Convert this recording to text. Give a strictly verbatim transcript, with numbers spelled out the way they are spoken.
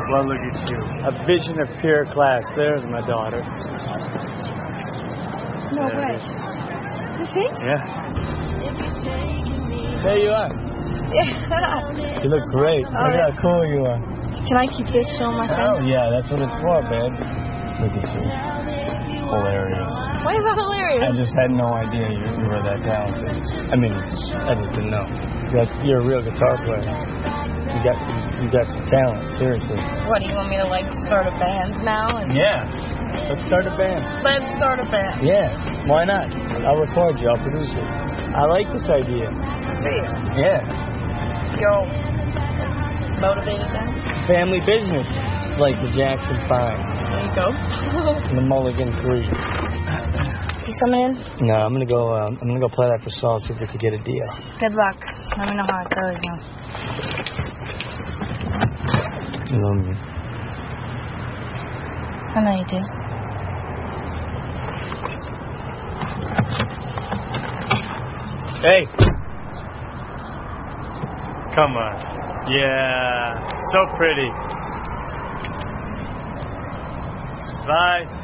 Well, look at you. A vision of pure class. There's my daughter. No there way. You see? Yeah. There you are. Yeah. You look great. Oh, look how cool you are. Can I keep this showing my Oh, friends? yeah, that's what it's for, babe. Look at you. Hilarious. Why is that hilarious? I just had no idea you, you were that talented. I mean, I just didn't know. You're, you're a real guitar player. You got you got some talent, seriously. What, do you want me to, like, start a band now? And... Yeah. Let's start a band. Let's start a band. Yeah. Why not? I'll record you. I'll produce it. I like this idea. Do you? Yeah. You're all motivated then? Family business. It's like the Jackson Five. There you go. And the Mulligan Three. You coming in? No, I'm gonna go. Um, I'm gonna go play that for Saul. See if we can get a deal. Good luck. Let me know how it goes. You know. I love you. I know you do. Hey. Come on. Yeah. So pretty. Bye.